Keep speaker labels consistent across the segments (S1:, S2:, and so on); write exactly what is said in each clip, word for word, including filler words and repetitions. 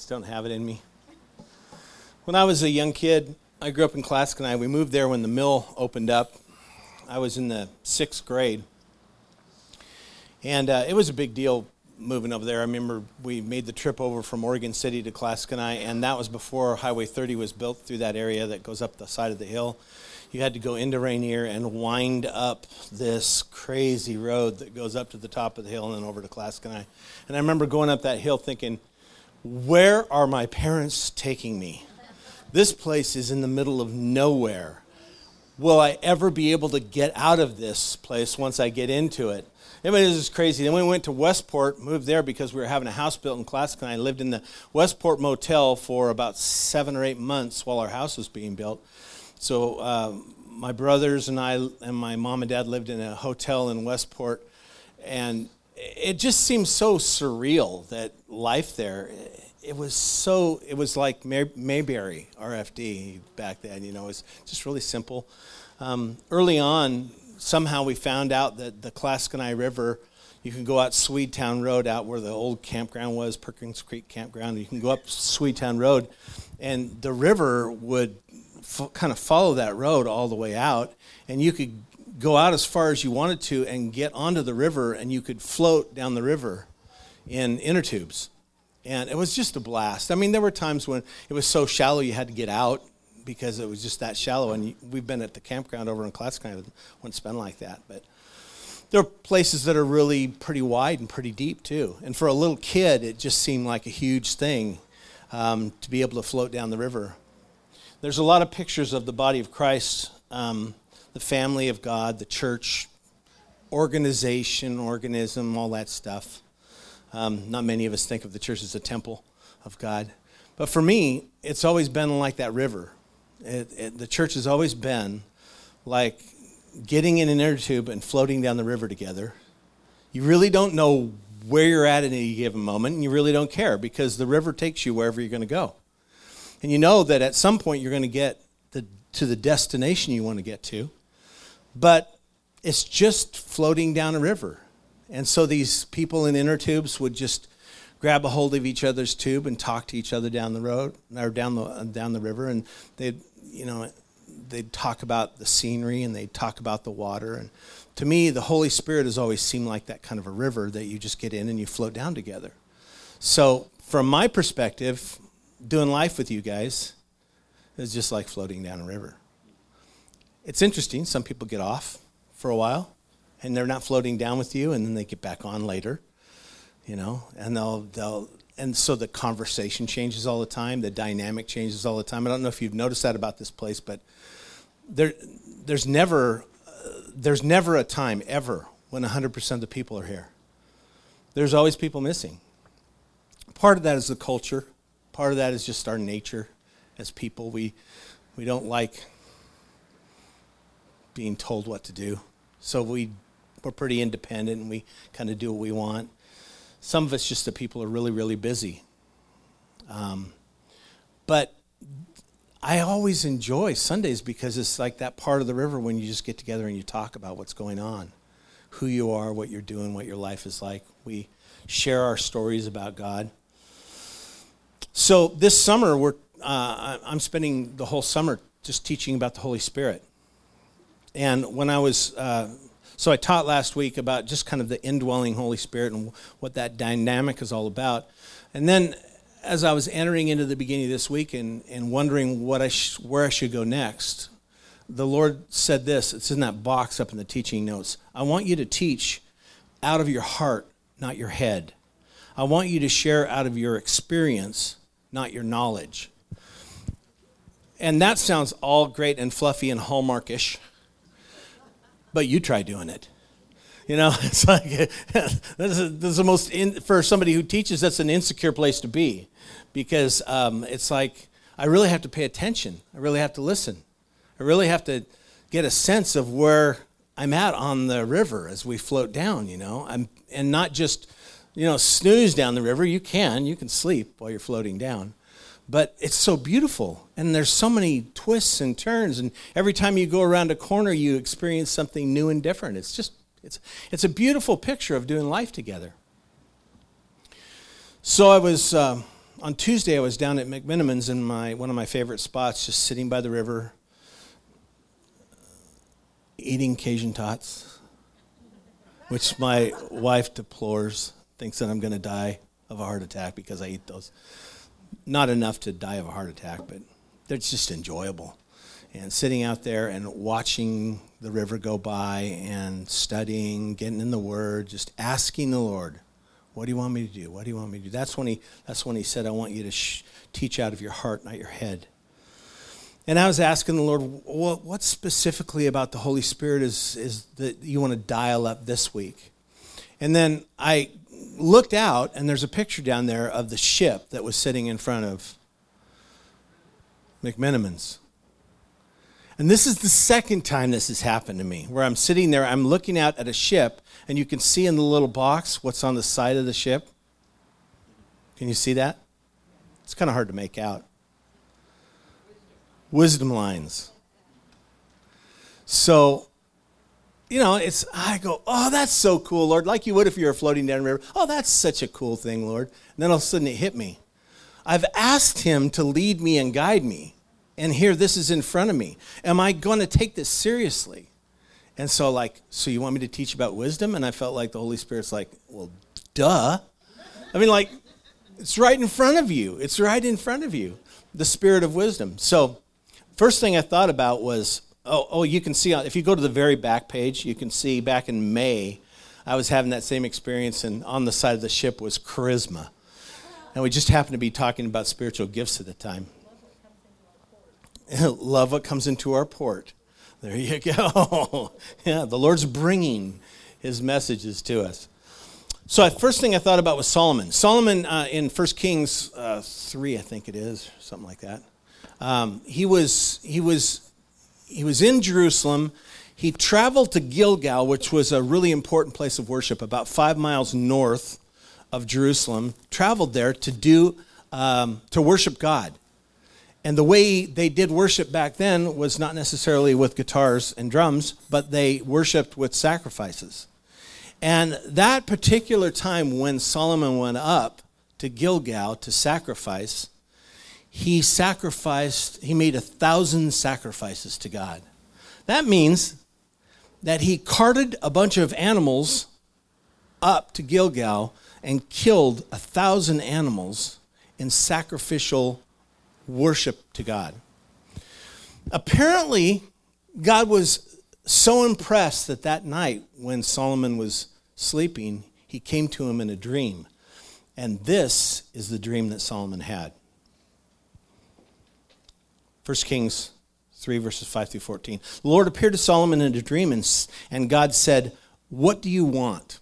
S1: just don't have it in me. When I was a young kid, I grew up in Claskenai. We moved there when the mill opened up. I was in the sixth grade. And uh, it was a big deal moving over there. I remember we made the trip over from Oregon City to Claskenai, and that was before Highway thirty was built through that area that goes up the side of the hill. You had to go into Rainier and wind up this crazy road that goes up to the top of the hill and then over to Claskenai. And I remember going up that hill thinking, where are my parents taking me? This place is in the middle of nowhere. Will I ever be able to get out of this place once I get into it? It was just crazy. Then we went to Westport, moved there because we were having a house built in Claskenai. I lived in the Westport Motel for about seven or eight months while our house was being built. So uh, my brothers and I and my mom and dad lived in a hotel in Westport, and it just seemed so surreal, that life there. It was so, it was like May- Mayberry R F D back then, you know, it was just really simple. Um, early on, somehow we found out that the Claskenai River, you can go out Swedetown Road, out where the old campground was, Perkins Creek Campground. You can go up Swedetown Road, and the river would f- kind of follow that road all the way out, and you could go out as far as you wanted to and get onto the river, and you could float down the river in inner tubes. And it was just a blast. I mean, there were times when it was so shallow you had to get out, because it was just that shallow, and we've been at the campground over in Claskenai when it's been like that. But there are places that are really pretty wide and pretty deep too. And for a little kid, it just seemed like a huge thing um, to be able to float down the river. There's a lot of pictures of the body of Christ, um, the family of God, the church, organization, organism, all that stuff. Um, not many of us think of the church as a temple of God. But for me, it's always been like that river. It, it, the church has always been like getting in an inner tube and floating down the river together. You really don't know where you're at at any given moment, and you really don't care, because the river takes you wherever you're going to go. And you know that at some point you're going to get the, to the destination you want to get to, but it's just floating down a river. And so these people in inner tubes would just grab a hold of each other's tube and talk to each other down the road or down the down the river, and they'd you know they'd talk about the scenery and they'd talk about the water. And to me, the Holy Spirit has always seemed like that kind of a river that you just get in and you float down together. So from my perspective, doing life with you guys is just like floating down a river. It's interesting. Some people get off for a while and they're not floating down with you, and then they get back on later. You know, and they'll, they'll, and so the conversation changes all the time. The dynamic changes all the time. I don't know if you've noticed that about this place, but there, there's never, uh, there's never a time ever when one hundred percent of the people are here. There's always people missing. Part of that is the culture. Part of that is just our nature as people. We, we don't like being told what to do, so we, we're pretty independent and we kind of do what we want. Some of it's just that people are really, really busy. Um, but I always enjoy Sundays because it's like that part of the river when you just get together and you talk about what's going on, who you are, what you're doing, what your life is like. We share our stories about God. So this summer, we're uh, I'm spending the whole summer just teaching about the Holy Spirit. And when I was... Uh, So I taught last week about just kind of the indwelling Holy Spirit and what that dynamic is all about. And then as I was entering into the beginning of this week and, and wondering what I sh- where I should go next, the Lord said this. It's in that box up in the teaching notes. I want you to teach out of your heart, not your head. I want you to share out of your experience, not your knowledge. And that sounds all great and fluffy and Hallmarkish. But you try doing it. You know, it's like, this is, this is the most, in, for somebody who teaches, that's an insecure place to be. Because um, it's like, I really have to pay attention. I really have to listen. I really have to get a sense of where I'm at on the river as we float down, you know. I'm, and not just, you know, snooze down the river. You can. You can sleep while you're floating down. But it's so beautiful, and there's so many twists and turns, and every time you go around a corner, you experience something new and different. It's just, it's it's a beautiful picture of doing life together. So I was uh, on Tuesday I was down at McMenamins in my one of my favorite spots, just sitting by the river, eating Cajun tots, which my wife deplores, thinks that I'm going to die of a heart attack because I eat those. Not enough to die of a heart attack, but they're just enjoyable. And sitting out there and watching the river go by and studying, getting in the Word, just asking the Lord, what do you want me to do? What do you want me to do? That's when he, that's when he said, I want you to sh- teach out of your heart, not your head. And I was asking the Lord, what, what specifically about the Holy Spirit is, is that you want to dial up this week? And then I looked out, and there's a picture down there of the ship that was sitting in front of McMenamins. And this is the second time this has happened to me, where I'm sitting there, I'm looking out at a ship, and you can see in the little box what's on the side of the ship. Can you see that? It's kind of hard to make out. Wisdom lines. So, you know, it's, I go, oh, that's so cool, Lord, like you would if you were floating down the river. Oh, that's such a cool thing, Lord. And then all of a sudden it hit me. I've asked him to lead me and guide me. And here, this is in front of me. Am I going to take this seriously? And so, like, so you want me to teach about wisdom? And I felt like the Holy Spirit's like, well, duh. I mean, like, it's right in front of you. It's right in front of you, the spirit of wisdom. So first thing I thought about was, oh, oh, you can see, if you go to the very back page, you can see back in May, I was having that same experience, and on the side of the ship was charisma. And we just happened to be talking about spiritual gifts at the time. Love what comes into our port. There you go. Yeah, the Lord's bringing his messages to us. So the first thing I thought about was Solomon. Solomon uh, in First Kings uh, three, I think it is, something like that. Um, he was he was he was in Jerusalem. He traveled to Gilgal, which was a really important place of worship, about five miles north of Jerusalem. Traveled there to do um, to worship God. And the way they did worship back then was not necessarily with guitars and drums, but they worshiped with sacrifices. And that particular time when Solomon went up to Gilgal to sacrifice, he sacrificed, he made a thousand sacrifices to God. That means that he carted a bunch of animals up to Gilgal and killed a thousand animals in sacrificial worship to God. Apparently, God was so impressed that that night when Solomon was sleeping, he came to him in a dream. And this is the dream that Solomon had. First Kings three, verses five through fourteen. The Lord appeared to Solomon in a dream, and, and God said, "What do you want?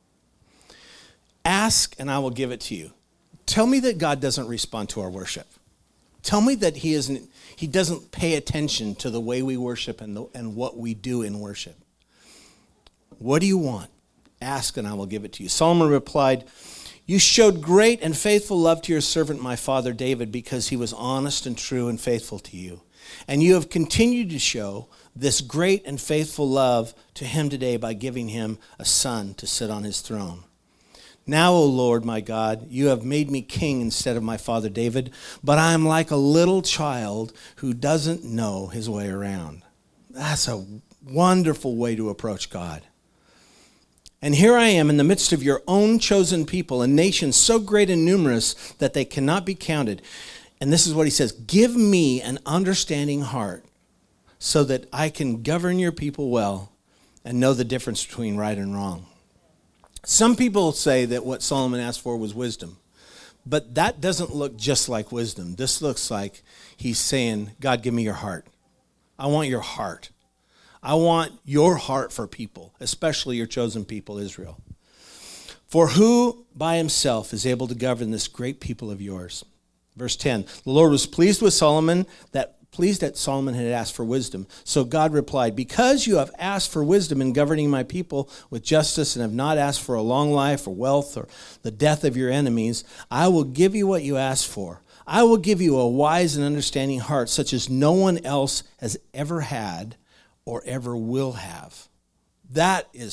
S1: Ask, and I will give it to you." Tell me that God doesn't respond to our worship. Tell me that he isn't. He doesn't pay attention to the way we worship and, the, and what we do in worship. What do you want? Ask, and I will give it to you. Solomon replied, "You showed great and faithful love to your servant, my father David, because he was honest and true and faithful to you. And you have continued to show this great and faithful love to him today by giving him a son to sit on his throne. Now, O Lord, my God, you have made me king instead of my father David, but I am like a little child who doesn't know his way around." That's a wonderful way to approach God. "And here I am in the midst of your own chosen people, a nation so great and numerous that they cannot be counted." And this is what he says, "Give me an understanding heart so that I can govern your people well and know the difference between right and wrong." Some people say that what Solomon asked for was wisdom, but that doesn't look just like wisdom. This looks like he's saying, God, give me your heart. I want your heart. I want your heart for people, especially your chosen people, Israel. "For who by himself is able to govern this great people of yours?" Verse ten, the Lord was pleased with Solomon, that pleased that Solomon had asked for wisdom. So God replied, "Because you have asked for wisdom in governing my people with justice and have not asked for a long life or wealth or the death of your enemies, I will give you what you asked for. I will give you a wise and understanding heart such as no one else has ever had or ever will have." That is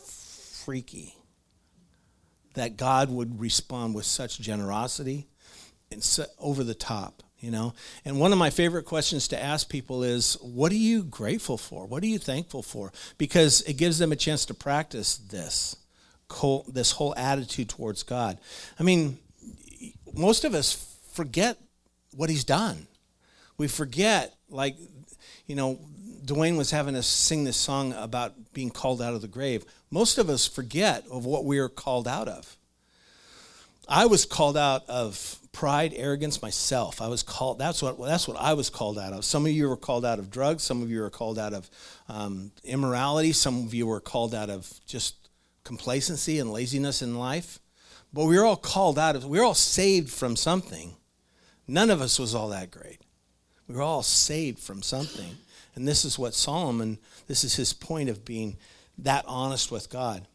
S1: freaky, that God would respond with such generosity it's over the top, you know. And one of my favorite questions to ask people is, what are you grateful for? What are you thankful for? Because it gives them a chance to practice this, this whole attitude towards God. I mean, most of us forget what he's done. We forget, like, you know, Dwayne was having us sing this song about being called out of the grave. Most of us forget of what we are called out of. I was called out of pride, arrogance, myself. I was called, that's what that's what I was called out of. Some of you were called out of drugs. Some of you were called out of um, immorality. Some of you were called out of just complacency and laziness in life. But we were all called out of, we were all saved from something. None of us was all that great. We were all saved from something. And this is what Solomon, this is his point of being that honest with God.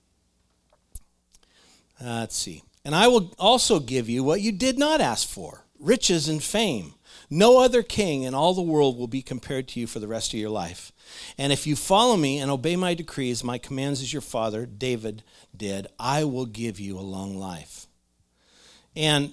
S1: Uh, let's see. And I will also give you what you did not ask for, riches and fame. No other king in all the world will be compared to you for the rest of your life. And if you follow me and obey my decrees, my commands as your father, David, did, I will give you a long life. And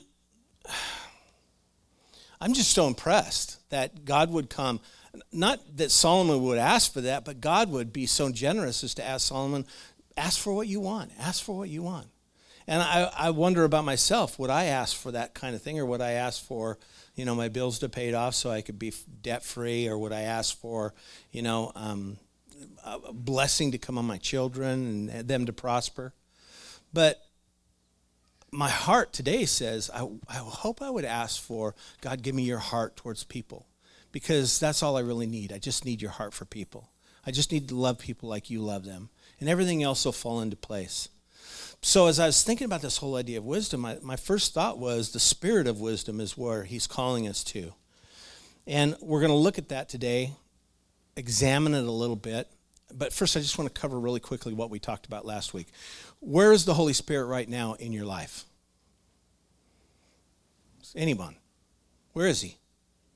S1: I'm just so impressed that God would come, not that Solomon would ask for that, but God would be so generous as to ask Solomon, ask for what you want, ask for what you want. And I, I wonder about myself, would I ask for that kind of thing, or would I ask for, you know, my bills to pay off so I could be debt-free, or would I ask for, you know, um, a blessing to come on my children and them to prosper? But my heart today says, I, I hope I would ask for, God, give me your heart towards people, because that's all I really need. I just need your heart for people. I just need to love people like you love them, and everything else will fall into place. So as I was thinking about this whole idea of wisdom, my, my first thought was the spirit of wisdom is where he's calling us to. And we're going to look at that today, examine it a little bit. But first, I just want to cover really quickly what we talked about last week. Where is the Holy Spirit right now in your life? Anyone? Where is he?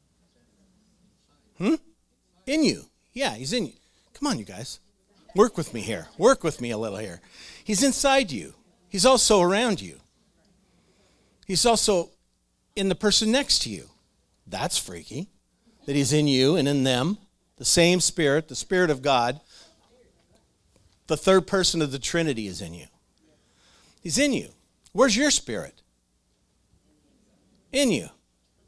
S1: Hmm? In you. Yeah, he's in you. Come on, you guys. Work with me here. Work with me a little here. He's inside you. He's also around you. He's also in the person next to you. That's freaky, that he's in you and in them. The same Spirit, the Spirit of God. The third person of the Trinity is in you. He's in you. Where's your spirit? In you.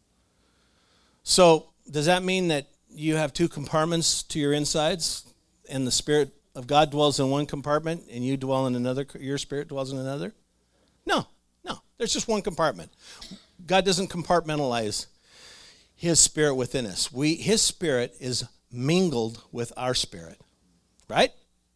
S1: So does that mean that you have two compartments to your insides, and the Spirit of God dwells in one compartment and you dwell in another, your spirit dwells in another? No, no. There's just one compartment. God doesn't compartmentalize his spirit within us. We, his spirit is mingled with our spirit, right?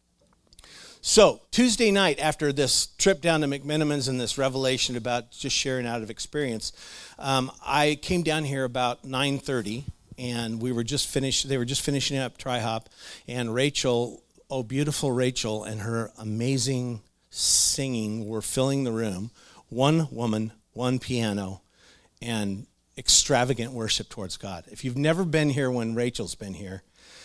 S1: So Tuesday night, after this trip down to McMenamins and this revelation about just sharing out of experience, um, I came down here about nine thirty, and we were just finished. They were just finishing up Tri-Hop, and Rachel, oh, beautiful Rachel, and her amazing singing were filling the room. One woman, one piano, and extravagant worship towards God. If you've never been here when Rachel's been here,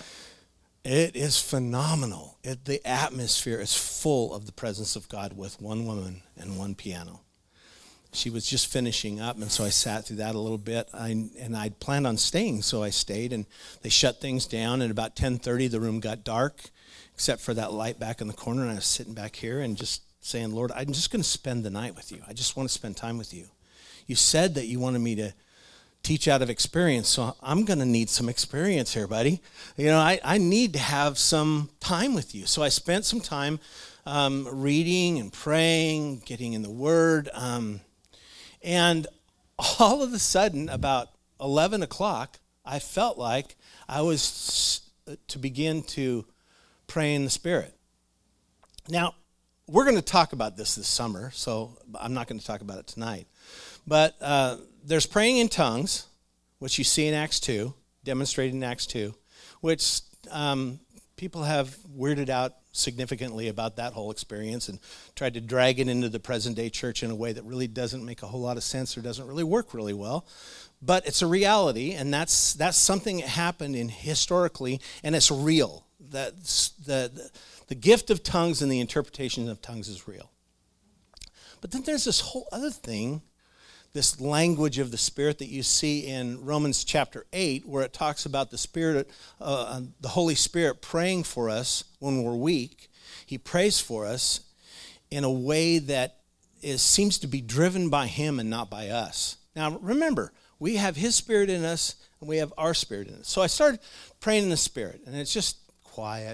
S1: it is phenomenal. It, the atmosphere is full of the presence of God with one woman and one piano. She was just finishing up, and so I sat through that a little bit, I, and I'd planned on staying, so I stayed, and they shut things down, and about ten thirty the room got dark, except for that light back in the corner, and I was sitting back here and just saying, Lord, I'm just going to spend the night with you. I just want to spend time with you. You said that you wanted me to teach out of experience, so I'm going to need some experience here, buddy. You know, I, I need to have some time with you. So I spent some time um, reading and praying, getting in the Word, um, and all of a sudden, about eleven o'clock, I felt like I was to begin to pray in the Spirit. Now, we're going to talk about this this summer, so I'm not going to talk about it tonight. But uh, there's praying in tongues, which you see in Acts two, demonstrated in Acts two, which um, people have weirded out significantly about that whole experience and tried to drag it into the present-day church in a way that really doesn't make a whole lot of sense or doesn't really work really well. But it's a reality, and that's that's something that happened in historically, and it's real. That's the, the the gift of tongues and the interpretation of tongues is real. But then there's this whole other thing this language of the Spirit that you see in Romans chapter eight, where it talks about the Spirit, uh, the Holy Spirit praying for us when we're weak. He prays for us in a way that is seems to be driven by him and not by us. Now, remember, we have his Spirit in us, and we have our Spirit in us. So I started praying in the Spirit, and it's just quiet.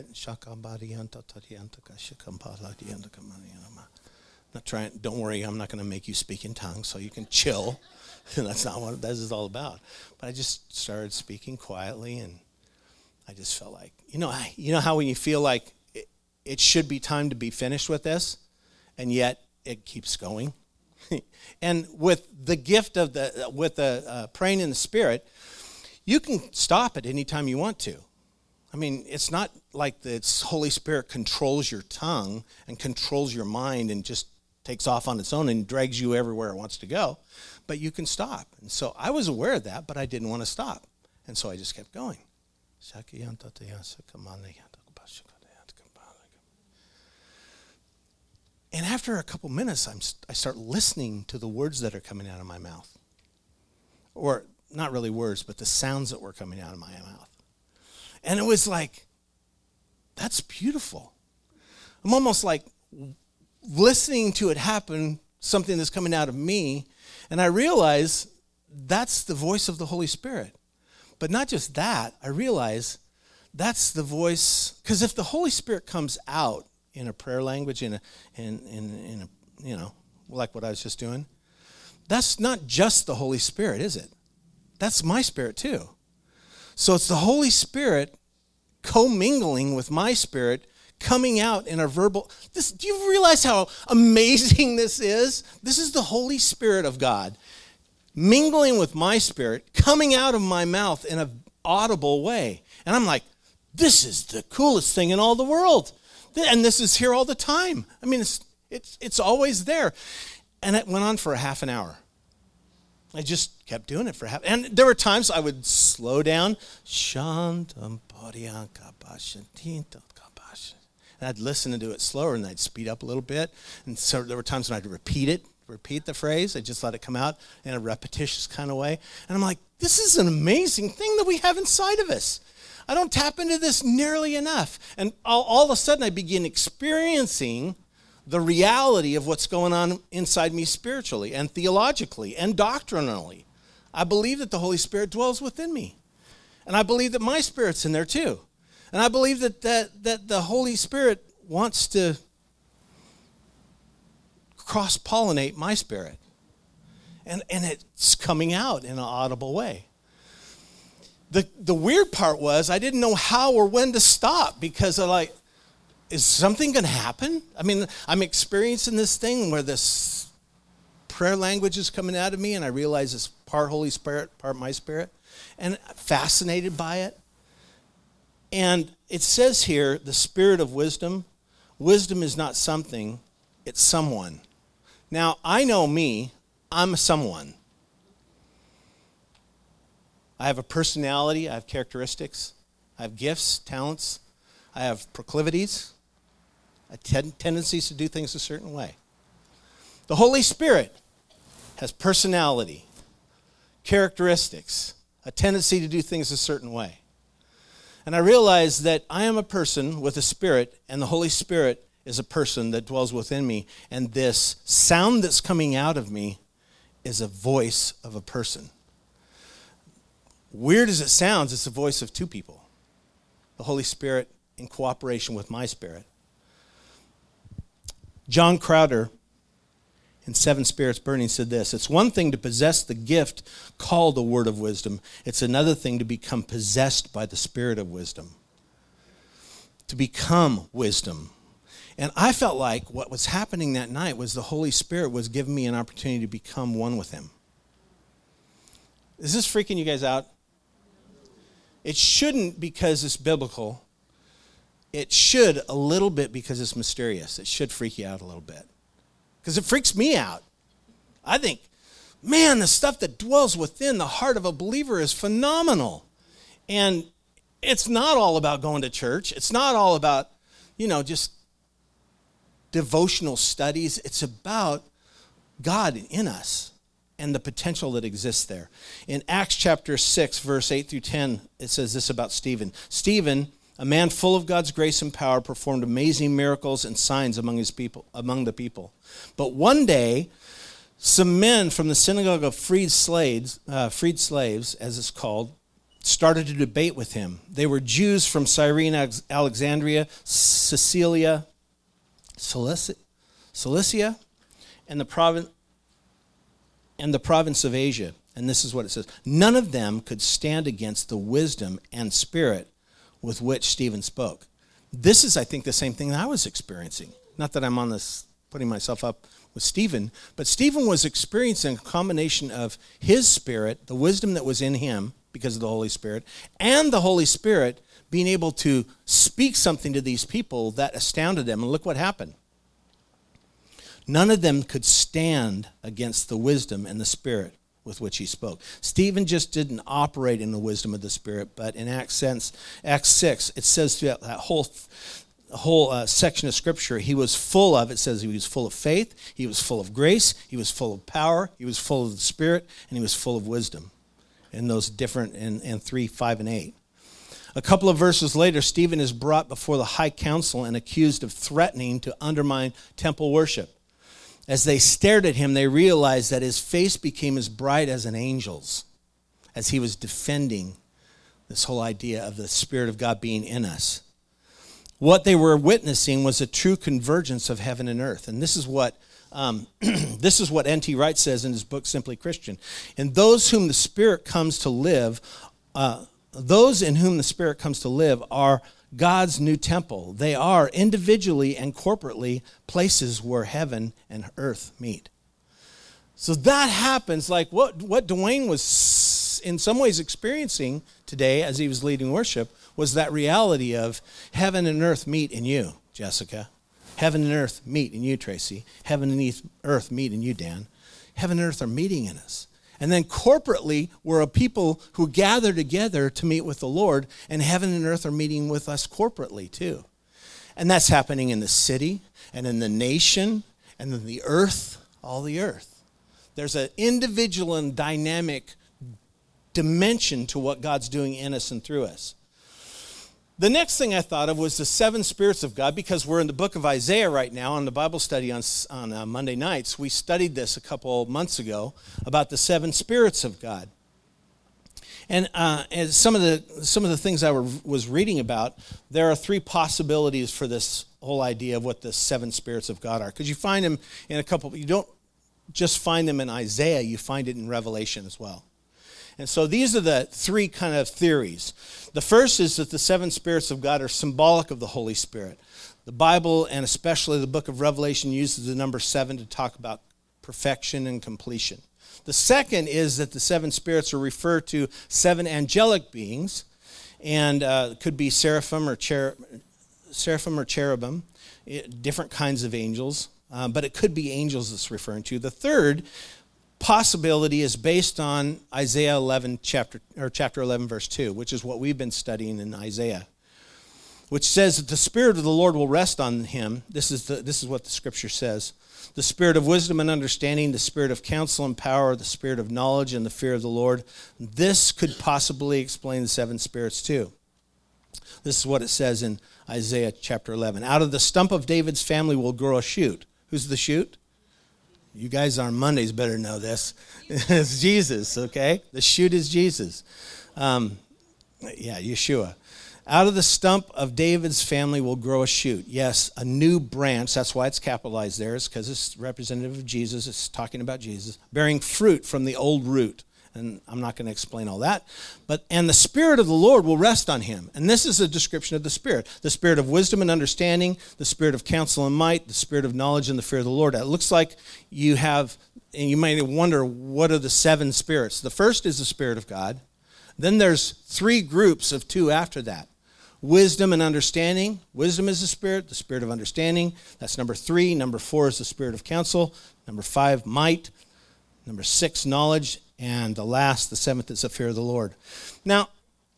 S1: Not trying. Don't worry, I'm not going to make you speak in tongues, so you can chill. That's not what this is all about. But I just started speaking quietly, and I just felt like, you know, I, you know how when you feel like it, it should be time to be finished with this, and yet it keeps going. And with the gift of the, with the uh, praying in the Spirit, you can stop it anytime you want to. I mean, it's not like the Holy Spirit controls your tongue and controls your mind and just takes off on its own and drags you everywhere it wants to go, but you can stop. And so I was aware of that, but I didn't want to stop. And so I just kept going. And after a couple minutes, I'm, I start listening to the words that are coming out of my mouth. Or not really words, but the sounds that were coming out of my mouth. And it was like, that's beautiful. I'm almost like listening to it happen, something that's coming out of me, and I realize that's the voice of the Holy Spirit. But not just that, I realize that's the voice, because if the Holy Spirit comes out in a prayer language, in a, in, in, in a, you know, like what I was just doing, that's not just the Holy Spirit, is it? That's my spirit too. So it's the Holy Spirit commingling with my spirit, coming out in a verbal. This, do you realize how amazing this is? This is the Holy Spirit of God mingling with my spirit, coming out of my mouth in an audible way. And I'm like, this is the coolest thing in all the world. And this is here all the time. I mean, it's it's it's always there. And it went on for a half an hour. I just kept doing it for half. And there were times I would slow down. And I'd listen to it slower, and I'd speed up a little bit. And so there were times when I'd repeat it, repeat the phrase. I just let it come out in a repetitious kind of way. And I'm like, this is an amazing thing that we have inside of us. I don't tap into this nearly enough. And all, all of a sudden, I begin experiencing the reality of what's going on inside me spiritually and theologically and doctrinally. I believe that the Holy Spirit dwells within me. And I believe that my spirit's in there too. And I believe that that, that the Holy Spirit wants to cross-pollinate my spirit. And, and it's coming out in an audible way. The, the weird part was I didn't know how or when to stop, because I like, is something going to happen? I mean, I'm experiencing this thing where this prayer language is coming out of me, and I realize it's part Holy Spirit, part my spirit, and I'm fascinated by it. And it says here, the spirit of wisdom. Wisdom is not something, it's someone. Now, I know me, I'm someone. I have a personality, I have characteristics, I have gifts, talents, I have proclivities, I have tendencies to do things a certain way. The Holy Spirit has personality, characteristics, a tendency to do things a certain way. And I realize that I am a person with a spirit, and the Holy Spirit is a person that dwells within me, and this sound that's coming out of me is a voice of a person. Weird as it sounds, it's the voice of two people. The Holy Spirit in cooperation with my spirit. John Crowder, in Seven Spirits Burning, said this: it's one thing to possess the gift called the word of wisdom. It's another thing to become possessed by the spirit of wisdom. To become wisdom. And I felt like what was happening that night was the Holy Spirit was giving me an opportunity to become one with him. Is this freaking you guys out? It shouldn't, because it's biblical. It should a little bit because it's mysterious. It should freak you out a little bit. Because it freaks me out. I think, man, the stuff that dwells within the heart of a believer is phenomenal. And it's not all about going to church. It's not all about, you know, just devotional studies. It's about God in us. and the potential that exists there. In Acts chapter six, verse eight through ten, it says this about Stephen. Stephen, a man full of God's grace and power, performed amazing miracles and signs among his people, among the people. But one day, some men from the synagogue of freed slaves, uh, freed slaves, as it's called, started to debate with him. They were Jews from Cyrene, Alexandria, Cilicia, Cilicia, Cilicia, and the province and the province of Asia. And this is what it says: none of them could stand against the wisdom and spirit with which Stephen spoke. This is, I think, the same thing that I was experiencing. Not that I'm on this, putting myself up with Stephen, but Stephen was experiencing a combination of his spirit, the wisdom that was in him because of the Holy Spirit, and the Holy Spirit being able to speak something to these people that astounded them. And look what happened. None of them could stand against the wisdom and the spirit with which he spoke. Stephen just didn't operate in the wisdom of the Spirit, but in Acts, Acts six, it says throughout that whole, whole uh, section of Scripture, he was full of, it says he was full of faith, he was full of grace, he was full of power, he was full of the Spirit, and he was full of wisdom. In those different, in, in three, five, and eight. A couple of verses later, Stephen is brought before the high council and accused of threatening to undermine temple worship. As they stared at him, they realized that his face became as bright as an angel's as he was defending this whole idea of the Spirit of God being in us. What they were witnessing was a true convergence of heaven and earth. And this is what um, this is what N T Wright says in his book, Simply Christian. And those whom the Spirit comes to live, uh, those in whom the Spirit comes to live are God's new temple. They are individually and corporately places where heaven and earth meet. So that happens, like what, what Dwayne was in some ways experiencing today as he was leading worship was that reality of heaven and earth meet in you, Jessica. Heaven and earth meet in you, Tracy. Heaven and earth meet in you, Dan. Heaven and earth are meeting in us. And then corporately, we're a people who gather together to meet with the Lord, and heaven and earth are meeting with us corporately too. And that's happening in the city, and in the nation, and in the earth, all the earth. There's an individual and dynamic dimension to what God's doing in us and through us. The next thing I thought of was the seven spirits of God, because we're in the book of Isaiah right now on the Bible study on, on uh, Monday nights. We studied this a couple months ago about the seven spirits of God. And, uh, and some of the some of the things I were, was reading about, there are three possibilities for this whole idea of what the seven spirits of God are. Because you find them in a couple, you don't just find them in Isaiah, you find it in Revelation as well. And so these are the three kind of theories. The first is that the seven spirits of God are symbolic of the Holy Spirit. The Bible, and especially the book of Revelation, uses the number seven to talk about perfection and completion. The second is that the seven spirits are referred to seven angelic beings, and uh, could be seraphim or, cher- seraphim or cherubim, different kinds of angels, uh, but it could be angels it's referring to. The third possibility is based on Isaiah eleven, chapter or chapter eleven, verse two, which is what we've been studying in Isaiah, which says that the Spirit of the Lord will rest on him. This is the this is what the Scripture says: the Spirit of wisdom and understanding, the Spirit of counsel and power, the Spirit of knowledge and the fear of the Lord. This could possibly explain the seven spirits too. This is what it says in Isaiah chapter eleven: out of the stump of David's family will grow a shoot. Who's the shoot? You guys on Mondays better know this. It's Jesus, okay? The shoot is Jesus. Um, yeah, Yeshua. Out of the stump of David's family will grow a shoot. Yes, a new branch. That's why it's capitalized there. It's because it's representative of Jesus. It's talking about Jesus. Bearing fruit from the old root. And I'm not going to explain all that. But and the Spirit of the Lord will rest on him. And this is a description of the Spirit. The Spirit of wisdom and understanding, the Spirit of counsel and might, the Spirit of knowledge and the fear of the Lord. It looks like you have, and you might wonder, what are the seven spirits? The first is the Spirit of God. Then there's three groups of two after that. Wisdom and understanding. Wisdom is the Spirit, the Spirit of understanding. That's number three. Number four is the Spirit of counsel. Number five, might. Number six, knowledge. And the last, the seventh, is the fear of the Lord. Now,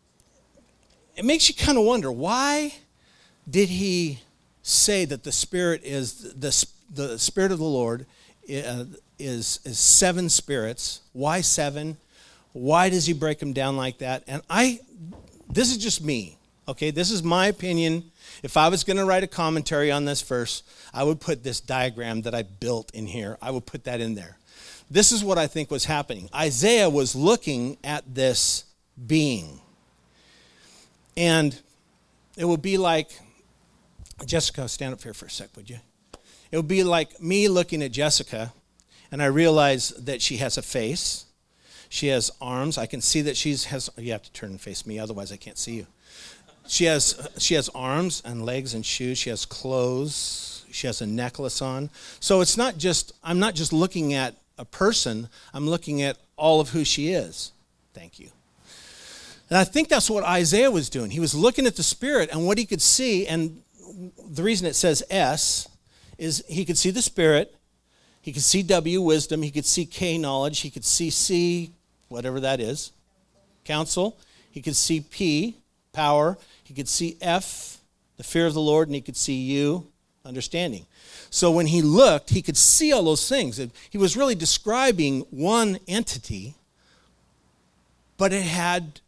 S1: it makes you kind of wonder, why did he say that the Spirit is the, the Spirit of the Lord uh, is, is seven spirits. Why seven? Why does he break them down like that? And I, this is just me, okay? This is my opinion. If I was going to write a commentary on this verse, I would put this diagram that I built in here. I would put that in there. This is what I think was happening. Isaiah was looking at this being. And it would be like, Jessica, stand up here for a sec, would you? It would be like me looking at Jessica, and I realize that she has a face. She has arms. I can see that she has, you have to turn and face me, otherwise I can't see you. She has she has arms and legs and shoes. She has clothes. She has a necklace on. So it's not just, I'm not just looking at a person. I'm looking at all of who she is. Thank you. And I think that's what Isaiah was doing. He was looking at the Spirit and what he could see, and the reason it says S is he could see the Spirit, he could see W, wisdom, he could see K, knowledge, he could see C, whatever that is, counsel, he could see P, power, he could see F, the fear of the Lord, and he could see U, understanding. So when he looked, he could see all those things. He was really describing one entity, but it had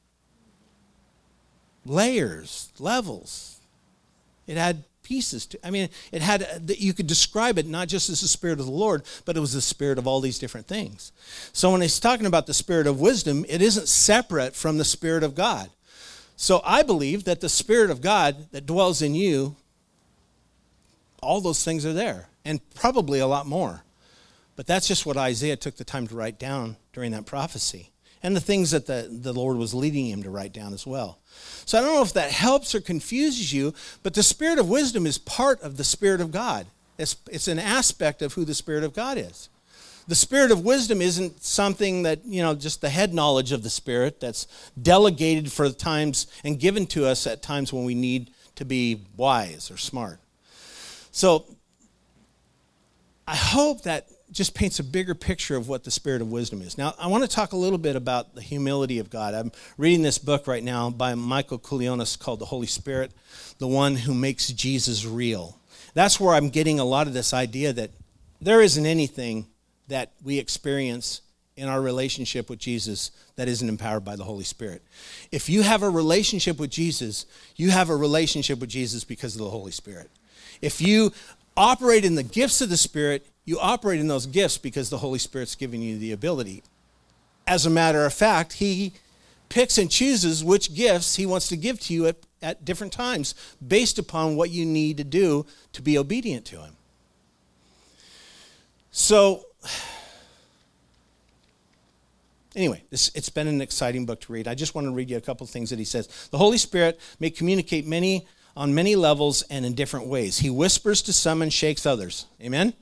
S1: layers, levels. It had pieces to, I mean, it had, you could describe it not just as the Spirit of the Lord, but it was the Spirit of all these different things. So when he's talking about the Spirit of wisdom, it isn't separate from the Spirit of God. So I believe that the Spirit of God that dwells in you, all those things are there, and probably a lot more. But that's just what Isaiah took the time to write down during that prophecy, and the things that the, the Lord was leading him to write down as well. So I don't know if that helps or confuses you, but the Spirit of wisdom is part of the Spirit of God. It's, it's an aspect of who the Spirit of God is. The Spirit of wisdom isn't something that, you know, just the head knowledge of the Spirit that's delegated for times and given to us at times when we need to be wise or smart. So I hope that just paints a bigger picture of what the Spirit of wisdom is. Now, I want to talk a little bit about the humility of God. I'm reading this book right now by Michael Koulionis called The Holy Spirit, the one who makes Jesus real. That's where I'm getting a lot of this idea that there isn't anything that we experience in our relationship with Jesus that isn't empowered by the Holy Spirit. If you have a relationship with Jesus, you have a relationship with Jesus because of the Holy Spirit. If you operate in the gifts of the Spirit, you operate in those gifts because the Holy Spirit's giving you the ability. As a matter of fact, he picks and chooses which gifts he wants to give to you at, at different times based upon what you need to do to be obedient to him. So, anyway, this, it's been an exciting book to read. I just want to read you a couple of things that he says. The Holy Spirit may communicate many on many levels and in different ways. He whispers to some and shakes others. Amen?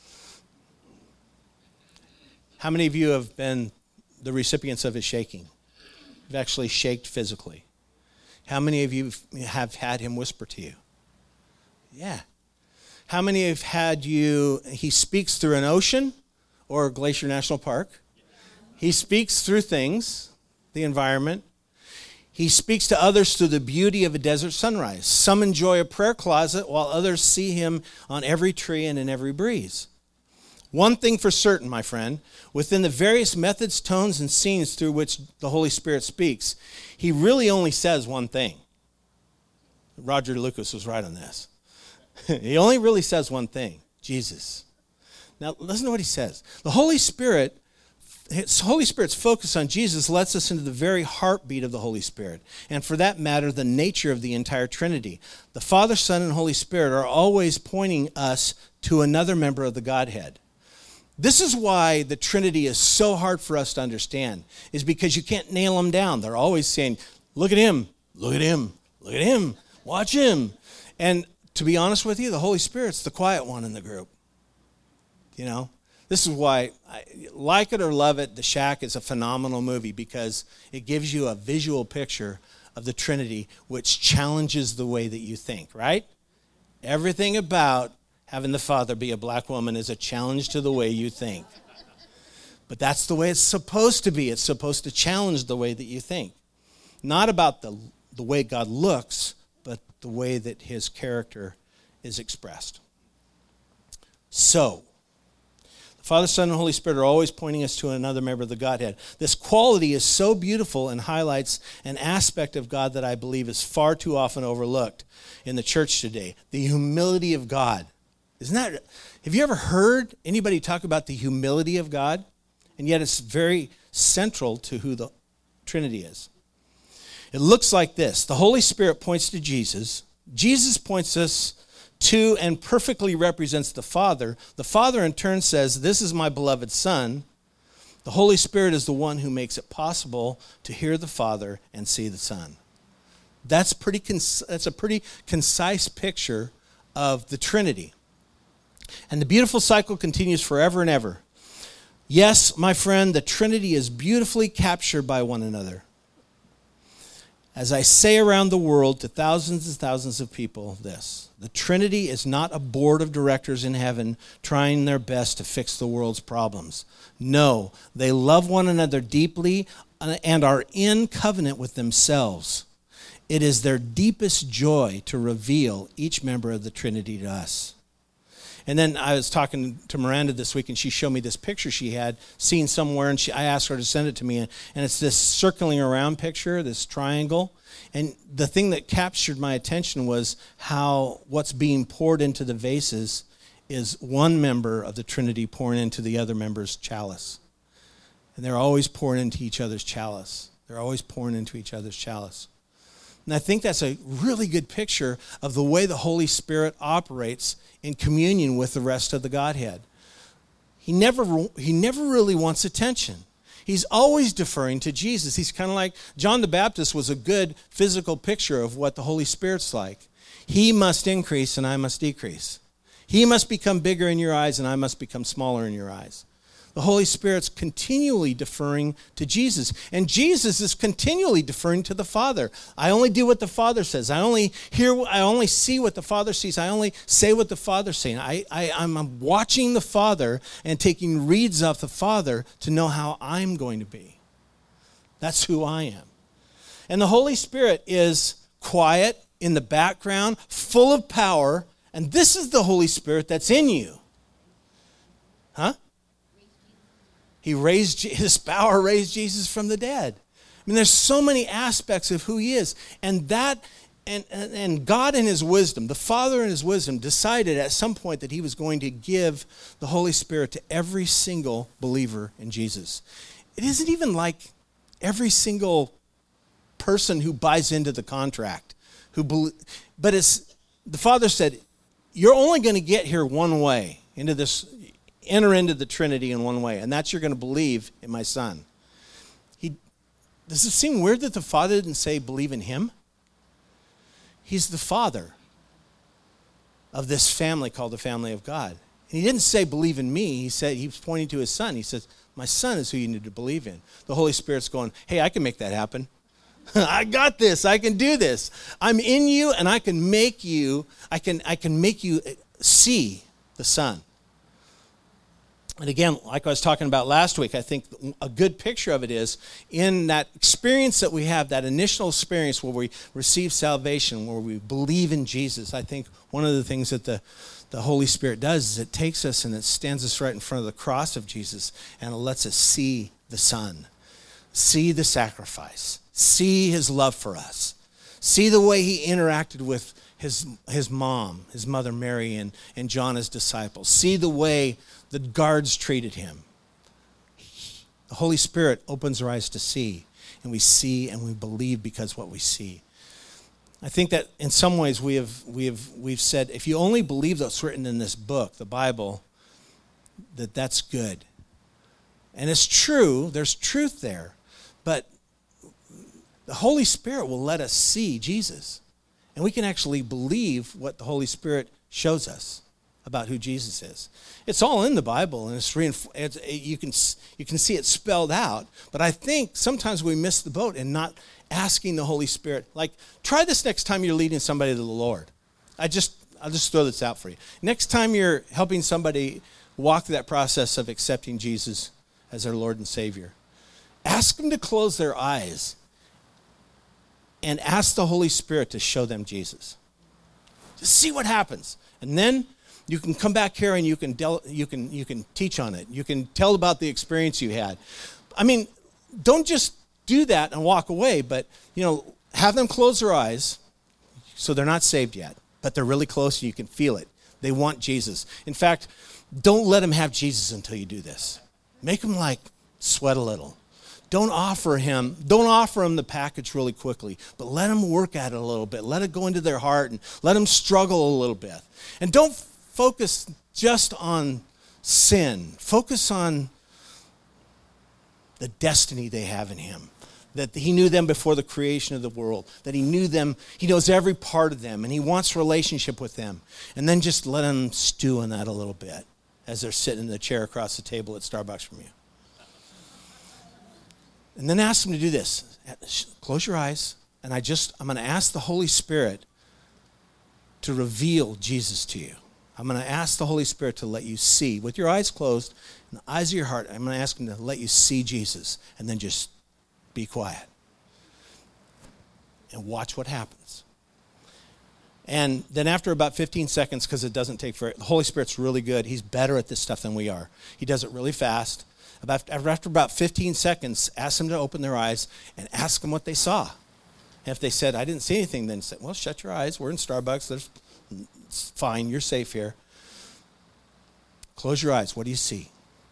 S1: How many of you have been the recipients of his shaking? You've actually shaked physically. How many of you have had him whisper to you? Yeah. How many have had you, he speaks through an ocean or Glacier National Park? He speaks through things, the environment. He speaks to others through the beauty of a desert sunrise. Some enjoy a prayer closet while others see him on every tree and in every breeze. One thing for certain, my friend, within the various methods, tones, and scenes through which the Holy Spirit speaks, he really only says one thing. Roger Lucas was right on this. He only really says one thing, Jesus. Now, listen to what he says. The Holy Spirit, his Holy Spirit's focus on Jesus lets us into the very heartbeat of the Holy Spirit, and for that matter, the nature of the entire Trinity. The Father, Son, and Holy Spirit are always pointing us to another member of the Godhead. This is why the Trinity is so hard for us to understand, is because you can't nail them down. They're always saying, look at him, look at him, look at him, watch him. And to be honest with you, the Holy Spirit's the quiet one in the group. You know, this is why, I, like it or love it, The Shack is a phenomenal movie because it gives you a visual picture of the Trinity, which challenges the way that you think, right? Everything about having the Father be a black woman is a challenge to the way you think. But that's the way it's supposed to be. It's supposed to challenge the way that you think. Not about the, the way God looks, but the way that his character is expressed. So, Father, Son, and Holy Spirit are always pointing us to another member of the Godhead. This quality is so beautiful and highlights an aspect of God that I believe is far too often overlooked in the church today, the humility of God. Isn't that, have you ever heard anybody talk about the humility of God? And yet it's very central to who the Trinity is. It looks like this. The Holy Spirit points to Jesus. Jesus points us to and perfectly represents the Father. The Father in turn says, this is my beloved Son. The Holy Spirit is the one who makes it possible to hear the Father and see the Son. That's pretty. Cons- that's a pretty concise picture of the Trinity. And the beautiful cycle continues forever and ever. Yes, my friend, the Trinity is beautifully captured by one another. As I say around the world to thousands and thousands of people this, the Trinity is not a board of directors in heaven trying their best to fix the world's problems. No, they love one another deeply and are in covenant with themselves. It is their deepest joy to reveal each member of the Trinity to us. And then I was talking to Miranda this week, and she showed me this picture she had seen somewhere, and she, I asked her to send it to me, and, and it's this circling around picture, this triangle. And the thing that captured my attention was how what's being poured into the vases is one member of the Trinity pouring into the other member's chalice. And they're always pouring into each other's chalice. They're always pouring into each other's chalice. And I think that's a really good picture of the way the Holy Spirit operates in communion with the rest of the Godhead. He never, he never really wants attention. He's always deferring to Jesus. He's kind of like John the Baptist was a good physical picture of what the Holy Spirit's like. He must increase and I must decrease. He must become bigger in your eyes and I must become smaller in your eyes. The Holy Spirit's continually deferring to Jesus. And Jesus is continually deferring to the Father. I only do what the Father says. I only hear, I only see what the Father sees. I only say what the Father's saying. I, I, I'm watching the Father and taking reads off the Father to know how I'm going to be. That's who I am. And the Holy Spirit is quiet in the background, full of power. And this is the Holy Spirit that's in you. Huh? He raised, his power raised Jesus from the dead. I mean, there's so many aspects of who he is. And that, and, and, and God in his wisdom, the Father in his wisdom, decided at some point that he was going to give the Holy Spirit to every single believer in Jesus. It isn't even like every single person who buys into the contract, who, be, but it's, the Father said, you're only going to get here one way, into this, enter into the Trinity in one way, and that's you're going to believe in my Son. He, does it seem weird that the Father didn't say believe in him? He's the Father of this family called the family of God. And he didn't say believe in me. He said, he was pointing to his Son. He says, my Son is who you need to believe in. The Holy Spirit's going, hey, I can make that happen. I got this. I can do this. I'm in you, and I can make you, I can, I can make you see the Son. And again, like I was talking about last week, I think a good picture of it is in that experience that we have, that initial experience where we receive salvation, where we believe in Jesus. I think one of the things that the, the Holy Spirit does is it takes us and it stands us right in front of the cross of Jesus and it lets us see the Son, see the sacrifice, see his love for us, see the way he interacted with his, his mom, his mother Mary, and, and John, his disciples, see the way the guards treated him. The Holy Spirit opens our eyes to see, and we see and we believe because what we see. I think that in some ways we have we have we've said if you only believe what's written in this book, the Bible, that that's good. And it's true, there's truth there, but the Holy Spirit will let us see Jesus. And we can actually believe what the Holy Spirit shows us about who Jesus is. It's all in the Bible, and it's, reinf- it's it, you can you can see it spelled out. But I think sometimes we miss the boat in not asking the Holy Spirit. Like, try this next time you're leading somebody to the Lord. I just I'll just throw this out for you. Next time you're helping somebody walk through that process of accepting Jesus as their Lord and Savior, ask them to close their eyes and ask the Holy Spirit to show them Jesus. Just see what happens. And then You can come back here and you can del- you can you can teach on it. You can tell about the experience you had. I mean, don't just do that and walk away, but you know, have them close their eyes so they're not saved yet, but they're really close and you can feel it. They want Jesus. In fact, don't let them have Jesus until you do this. Make them like sweat a little. Don't offer him, don't offer him the package really quickly, but let them work at it a little bit. Let it go into their heart and let them struggle a little bit. And don't focus just on sin. Focus on the destiny they have in him. That he knew them before the creation of the world. That he knew them, he knows every part of them, and he wants relationship with them. And then just let them stew on that a little bit as they're sitting in the chair across the table at Starbucks from you. And then ask them to do this. Close your eyes, and I just, I'm going to ask the Holy Spirit to reveal Jesus to you. I'm going to ask the Holy Spirit to let you see, with your eyes closed, and the eyes of your heart, I'm going to ask him to let you see Jesus, and then just be quiet. And watch what happens. And then after about fifteen seconds, because it doesn't take very, the Holy Spirit's really good. He's better at this stuff than we are. He does it really fast. About, after about fifteen seconds, ask them to open their eyes and ask them what they saw. And if they said, I didn't see anything, then say, well, shut your eyes. We're in Starbucks. There's, it's fine. You're safe here. Close your eyes. What do you see?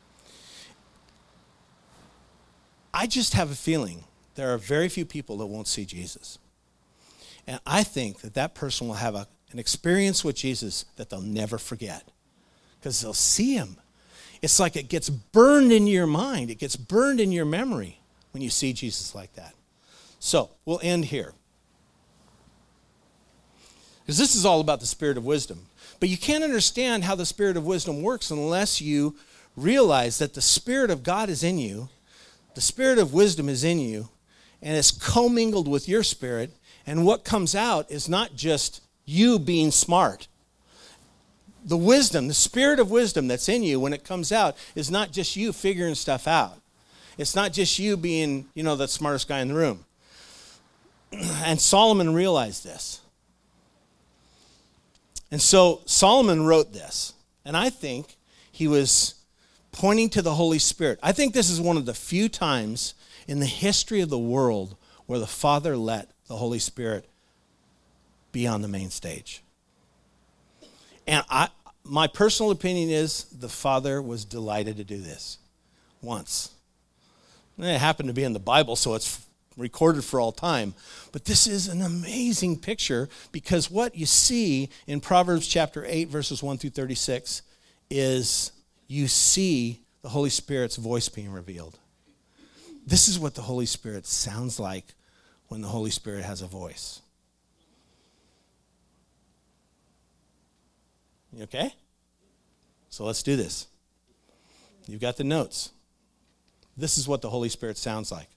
S1: I just have a feeling there are very few people that won't see Jesus. And I think that that person will have a, an experience with Jesus that they'll never forget because they'll see him. It's like it gets burned in your mind. It gets burned in your memory when you see Jesus like that. So we'll end here. Because this is all about the spirit of wisdom. But you can't understand how the spirit of wisdom works unless you realize that the Spirit of God is in you, the spirit of wisdom is in you, and it's commingled with your spirit, and what comes out is not just you being smart. The wisdom, the spirit of wisdom that's in you when it comes out is not just you figuring stuff out. It's not just you being, you know, the smartest guy in the room. And Solomon realized this. And so Solomon wrote this. And I think he was pointing to the Holy Spirit. I think this is one of the few times in the history of the world where the Father let the Holy Spirit be on the main stage. And I, my personal opinion is the Father was delighted to do this once. And it happened to be in the Bible, so it's recorded for all time. But this is an amazing picture because what you see in Proverbs chapter eight, verses one through thirty-six, is you see the Holy Spirit's voice being revealed. This is what the Holy Spirit sounds like when the Holy Spirit has a voice. You okay? So let's do this. You've got the notes. This is what the Holy Spirit sounds like.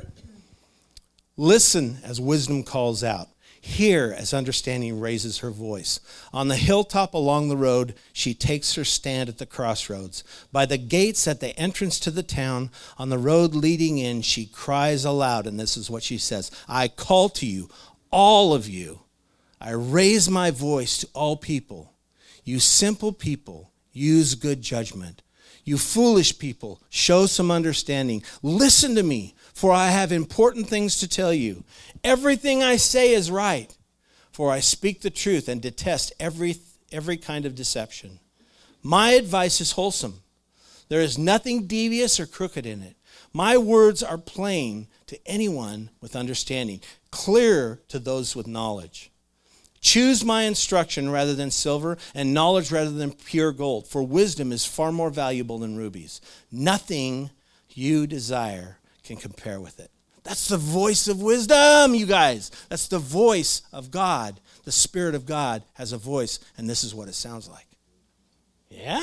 S1: Listen as wisdom calls out. Hear as understanding raises her voice. On the hilltop along the road, she takes her stand at the crossroads. By the gates at the entrance to the town, on the road leading in, she cries aloud, and this is what she says. I call to you, all of you. I raise my voice to all people. You simple people, use good judgment. You foolish people, show some understanding. Listen to me, for I have important things to tell you. Everything I say is right, for I speak the truth and detest every, every kind of deception. My advice is wholesome. There is nothing devious or crooked in it. My words are plain to anyone with understanding, clear to those with knowledge. Choose my instruction rather than silver, and knowledge rather than pure gold, for wisdom is far more valuable than rubies. Nothing you desire can compare with it. That's the voice of wisdom, you guys. That's the voice of God. The Spirit of God has a voice, and this is what it sounds like. Yeah?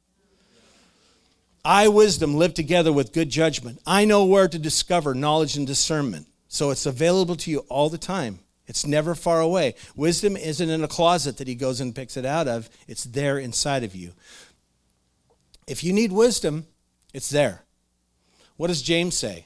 S1: I, wisdom, live together with good judgment. I know where to discover knowledge and discernment, so it's available to you all the time. It's never far away. Wisdom isn't in a closet that he goes and picks it out of. It's there inside of you. If you need wisdom, it's there. What does James say?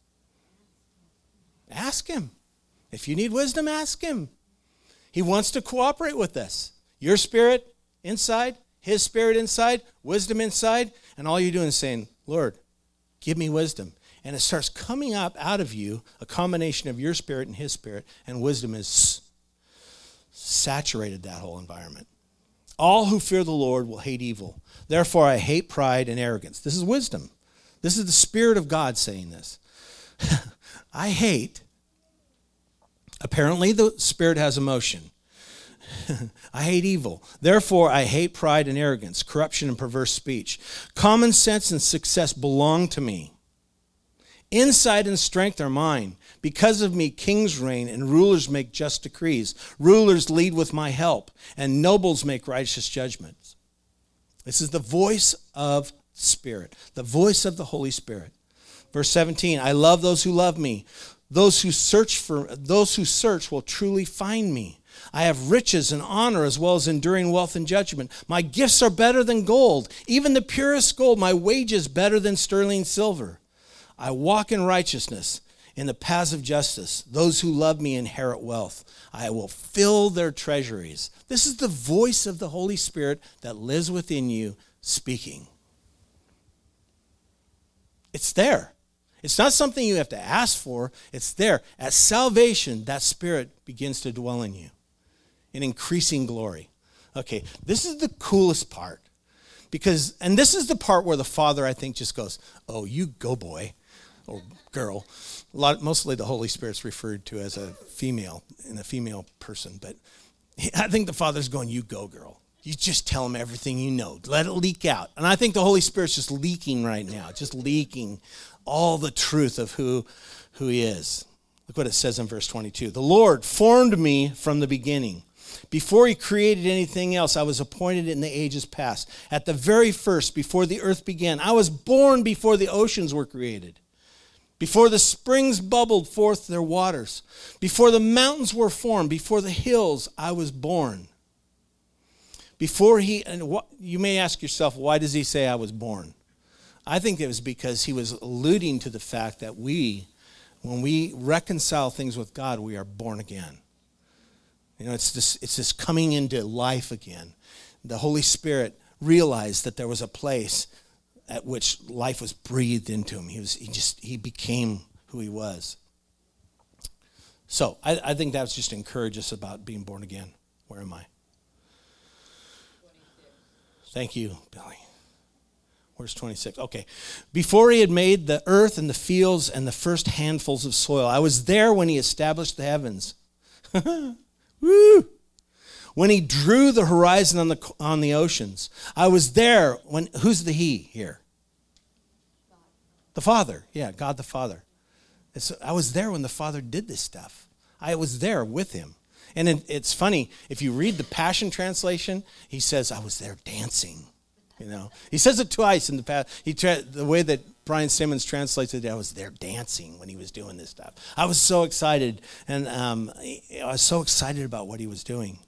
S1: Ask him. If you need wisdom, ask him. He wants to cooperate with us. Your spirit inside, his spirit inside, wisdom inside, and all you're doing is saying, Lord, give me wisdom. And it starts coming up out of you, a combination of your spirit and his spirit, and wisdom has saturated that whole environment. All who fear the Lord will hate evil. Therefore, I hate pride and arrogance. This is wisdom. This is the Spirit of God saying this. I hate, apparently the Spirit has emotion. I hate evil. Therefore, I hate pride and arrogance, corruption and perverse speech. Common sense and success belong to me. Insight and strength are mine. Because of me, kings reign and rulers make just decrees. Rulers lead with my help, and nobles make righteous judgments. This is the voice of Spirit, the voice of the Holy Spirit. Verse seventeen, I love those who love me. Those who search for those who search will truly find me. I have riches and honor as well as enduring wealth and judgment. My gifts are better than gold, even the purest gold. My wages better than sterling silver. I walk in righteousness, in the paths of justice. Those who love me inherit wealth. I will fill their treasuries. This is the voice of the Holy Spirit that lives within you speaking. It's there. It's not something you have to ask for. It's there. At salvation, that Spirit begins to dwell in you in increasing glory. Okay, this is the coolest part. Because, and this is the part where the Father, I think, just goes, oh, you go, boy. Or girl. A lot, mostly the Holy Spirit's referred to as a female, in a female person. But I think the Father's going, you go, girl. You just tell him everything you know. Let it leak out. And I think the Holy Spirit's just leaking right now. Just leaking all the truth of who, who he is. Look what it says in verse twenty-two. The Lord formed me from the beginning. Before he created anything else, I was appointed in the ages past. At the very first, before the earth began, I was born before the oceans were created. Before the springs bubbled forth their waters, before the mountains were formed, before the hills, I was born. Before he, and what, you may ask yourself, why does he say I was born? I think it was because he was alluding to the fact that we, when we reconcile things with God, we are born again. You know, it's this, it's this coming into life again. The Holy Spirit realized that there was a place at which life was breathed into him. He was, he just, he became who he was. So I, I think that's just encourage us about being born again. Where am I? Thank you, Billy. Where's twenty-six? Okay. Before he had made the earth and the fields and the first handfuls of soil, I was there when he established the heavens. Woo! When he drew the horizon on the on the oceans. I was there when, who's the he here? God. The Father. Yeah, God the Father. It's, I was there when the Father did this stuff. I was there with him. And it, it's funny, if you read the Passion Translation, he says, I was there dancing. You know, he says it twice in the past. He tra- the way that Brian Simmons translates it, I was there dancing when he was doing this stuff. I was so excited, and um, I was so excited about what he was doing.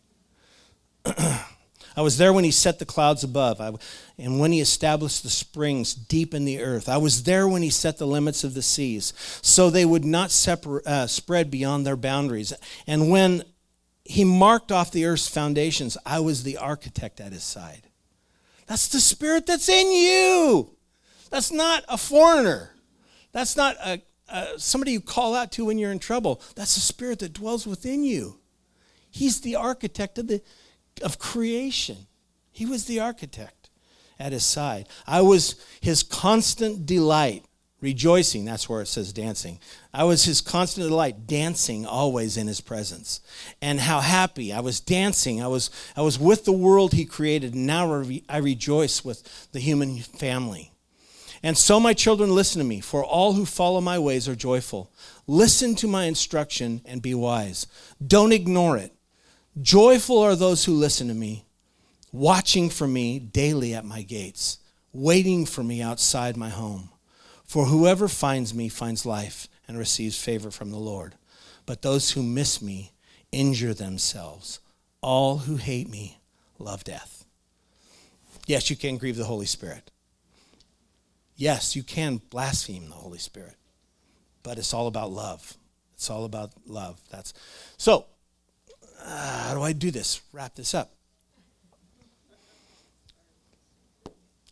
S1: I was there when he set the clouds above, I, and when he established the springs deep in the earth. I was there when he set the limits of the seas, so they would not separ- uh, spread beyond their boundaries. And when he marked off the earth's foundations, I was the architect at his side. That's the Spirit that's in you. That's not a foreigner. That's not a, a, somebody you call out to when you're in trouble. That's the Spirit that dwells within you. He's the architect of the of creation. He was the architect at his side. I was his constant delight, rejoicing. That's where it says dancing. I was his constant delight, dancing always in his presence. And how happy I was dancing. I was I was with the world he created, and now I rejoice with the human family. And so, my children, listen to me, for all who follow my ways are joyful. Listen to my instruction and be wise. Don't ignore it. Joyful are those who listen to me, watching for me daily at my gates, waiting for me outside my home. For whoever finds me finds life and receives favor from the Lord. But those who miss me injure themselves. All who hate me love death. Yes, you can grieve the Holy Spirit. Yes, you can blaspheme the Holy Spirit. But it's all about love. It's all about love. That's so. Uh, how do I do this? Wrap this up.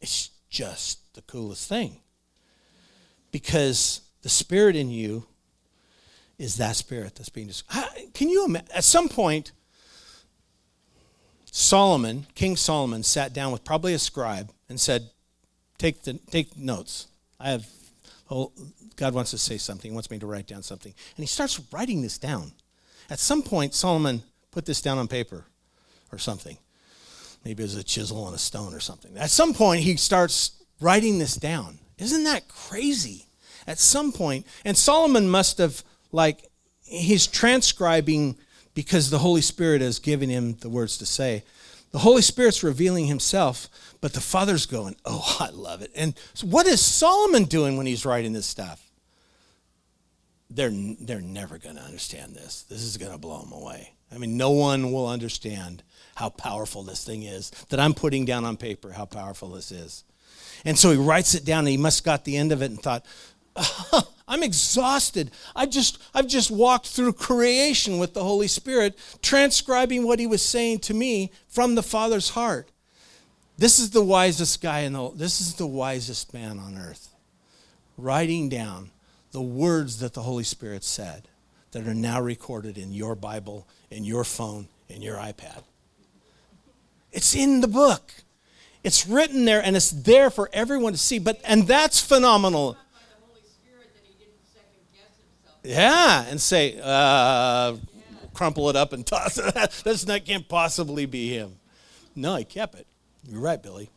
S1: It's just the coolest thing. Because the Spirit in you is that Spirit that's being described. Can you imagine? At some point, Solomon, King Solomon, sat down with probably a scribe and said, take the take notes. I have, oh, God wants to say something. He wants me to write down something. And he starts writing this down. At some point, Solomon put this down on paper or something. Maybe it was a chisel on a stone or something. At some point, he starts writing this down. Isn't that crazy? At some point, and Solomon must have, like, he's transcribing because the Holy Spirit has given him the words to say. The Holy Spirit's revealing himself, but the Father's going, oh, I love it. And so what is Solomon doing when he's writing this stuff? They're, they're never going to understand this. This is going to blow them away. I mean, no one will understand how powerful this thing is that I'm putting down on paper, how powerful this is. And so he writes it down, and he must have got the end of it and thought, oh, I'm exhausted. I just, I've just walked through creation with the Holy Spirit, transcribing what he was saying to me from the Father's heart. This is the wisest guy in the, this is the wisest man on earth, writing down the words that the Holy Spirit said that are now recorded in your Bible, in your phone, in your iPad. It's in the book. It's written there, and it's there for everyone to see. But and that's phenomenal. Yeah, and say, uh, yeah. crumple it up and toss it. That's that can't possibly be him. No, he kept it. You're right, Billy.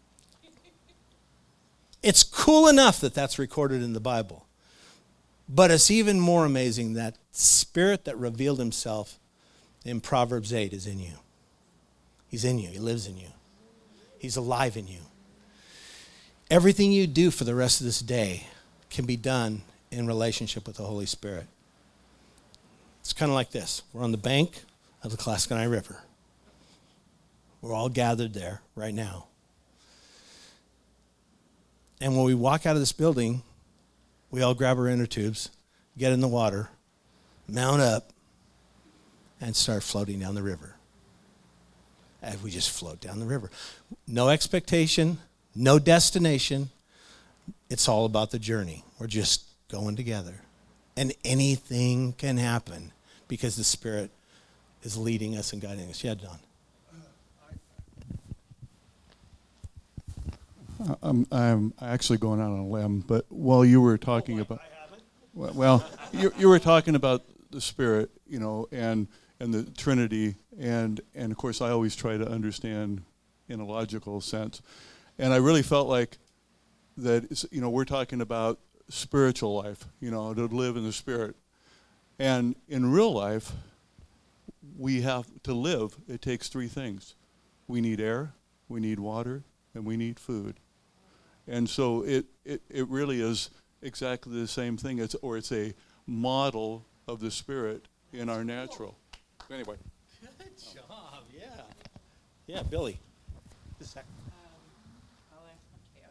S1: It's cool enough that that's recorded in the Bible. But it's even more amazing that Spirit that revealed himself in Proverbs eight is in you. He's in you. He lives in you. He's alive in you. Everything you do for the rest of this day can be done in relationship with the Holy Spirit. It's kind of like this. We're on the bank of the Claskanai River. We're all gathered there right now. And when we walk out of this building, we all grab our inner tubes, get in the water, mount up, and start floating down the river. And we just float down the river. No expectation, no destination. It's all about the journey. We're just going together. And anything can happen because the Spirit is leading us and guiding us. Yeah, Don.
S2: I'm, I'm actually going out on a limb, but while you were talking oh, about, well, well you, you were talking about the Spirit, you know, and and the Trinity, and and of course I always try to understand in a logical sense, and I really felt like that, you know, we're talking about spiritual life, you know, to live in the Spirit, and in real life, we have to live. It takes three things: we need air, we need water, and we need food. And so it, it, it really is exactly the same thing. It's or it's a model of the Spirit in our natural. Anyway.
S1: Good job, yeah. Yeah, Billy. Just a second.
S3: Um, okay.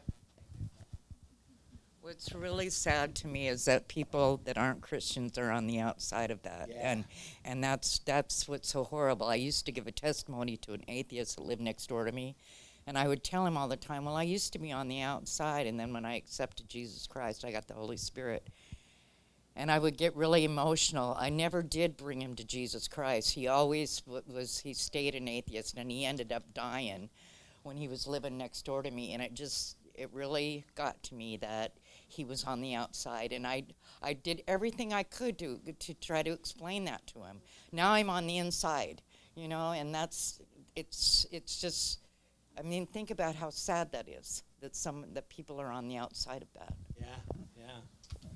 S3: What's really sad to me is that people that aren't Christians are on the outside of that.
S1: Yeah.
S3: And and that's that's what's so horrible. I used to give a testimony to an atheist that lived next door to me. And I would tell him all the time, well, I used to be on the outside, and then when I accepted Jesus Christ, I got the Holy Spirit. And I would get really emotional. I never did bring him to Jesus Christ. He always was, he stayed an atheist, and he ended up dying when he was living next door to me. And it just, it really got to me that he was on the outside. And I I did everything I could to, to try to explain that to him. Now I'm on the inside, you know, and that's, it's it's just, I mean, think about how sad that is, that some that people are on the outside of that.
S1: Yeah, yeah.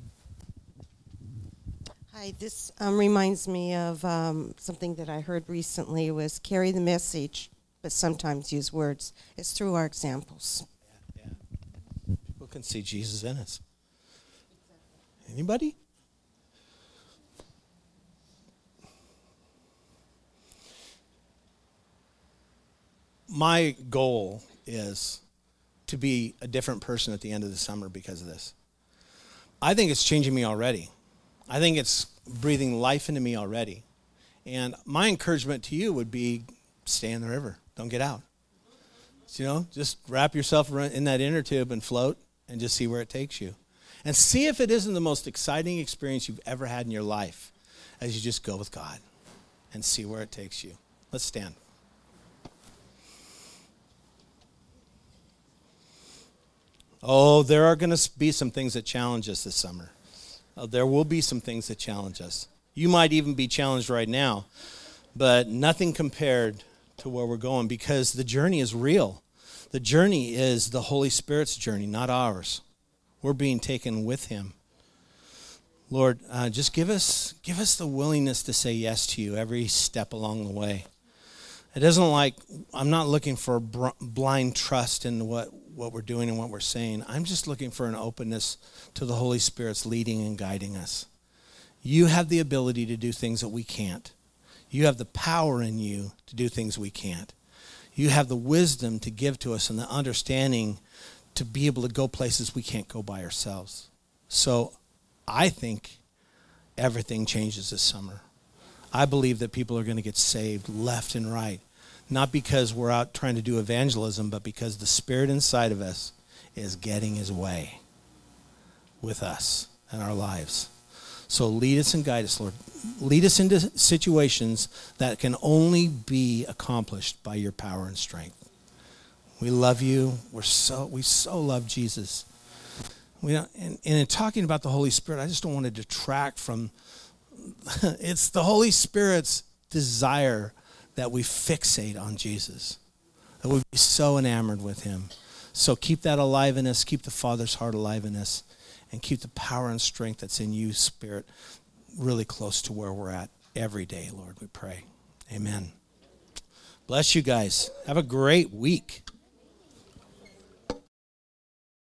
S4: Hi, this um, reminds me of um, something that I heard recently was carry the message, but sometimes use words. It's through our examples.
S1: Yeah, yeah. People can see Jesus in us. Anybody? My goal is to be a different person at the end of the summer because of this. I think it's changing me already. I think it's breathing life into me already. And my encouragement to you would be stay in the river. Don't get out. You know, just wrap yourself around in that inner tube and float and just see where it takes you. And see if it isn't the most exciting experience you've ever had in your life as you just go with God and see where it takes you. Let's stand. Oh, there are going to be some things that challenge us this summer. Oh, there will be some things that challenge us. You might even be challenged right now, but nothing compared to where we're going, because the journey is real. The journey is the Holy Spirit's journey, not ours. We're being taken with him. Lord, uh, just give us give us the willingness to say yes to you every step along the way. It isn't like, I'm not looking for br- blind trust in what, what we're doing and what we're saying. I'm just looking for an openness to the Holy Spirit's leading and guiding us. You have the ability to do things that we can't. You have the power in you to do things we can't. You have the wisdom to give to us and the understanding to be able to go places we can't go by ourselves. So I think everything changes this summer. I believe that people are going to get saved left and right, not because we're out trying to do evangelism, but because the Spirit inside of us is getting his way with us and our lives. So lead us and guide us, Lord. Lead us into situations that can only be accomplished by your power and strength. We love you. We're so we so love Jesus. We don't, and, and in talking about the Holy Spirit, I just don't want to detract from. It's the Holy Spirit's desire that we fixate on Jesus, that we be so enamored with him. So keep that alive in us. Keep the Father's heart alive in us. And keep the power and strength that's in you, Spirit, really close to where we're at every day, Lord, we pray. Amen. Bless you guys. Have a great week.